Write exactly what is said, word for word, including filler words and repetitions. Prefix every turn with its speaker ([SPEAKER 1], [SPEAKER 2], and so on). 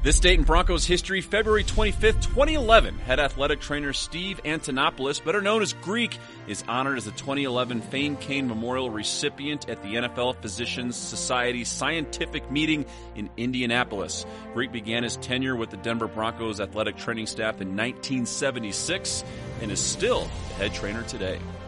[SPEAKER 1] This date in Broncos history, February twenty-fifth, twenty eleven, head athletic trainer Steve Antonopoulos, better known as Greek, is honored as the twenty eleven Fane Kane Memorial recipient at the N F L Physicians Society scientific meeting in Indianapolis. Greek began his tenure with the Denver Broncos athletic training staff in nineteen seventy-six and is still the head trainer today.